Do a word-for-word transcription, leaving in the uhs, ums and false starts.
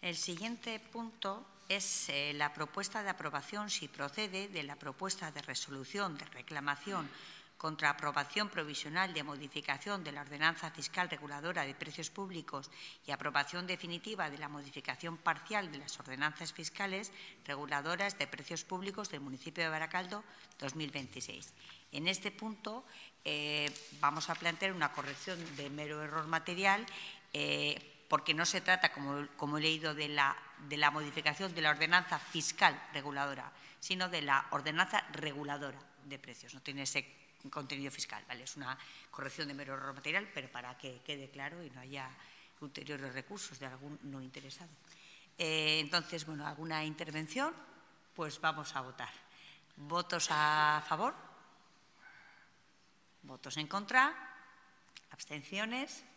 El siguiente punto es eh, la propuesta de aprobación, si procede, de la propuesta de resolución de reclamación contra aprobación provisional de modificación de la ordenanza fiscal reguladora de precios públicos y aprobación definitiva de la modificación parcial de las ordenanzas fiscales reguladoras de precios públicos del municipio de Baracaldo dos mil veintiséis. En este punto eh, vamos a plantear una corrección de mero error material eh, porque no se trata, como, como he leído, de la, de la modificación de la ordenanza fiscal reguladora, sino de la ordenanza reguladora de precios. No tiene ese contenido fiscal, ¿vale? Es una corrección de mero error material, pero para que quede claro y no haya ulteriores recursos de algún no interesado. Eh, entonces, bueno, ¿alguna intervención? Pues vamos a votar. ¿Votos a favor? ¿Votos en contra? ¿Abstenciones?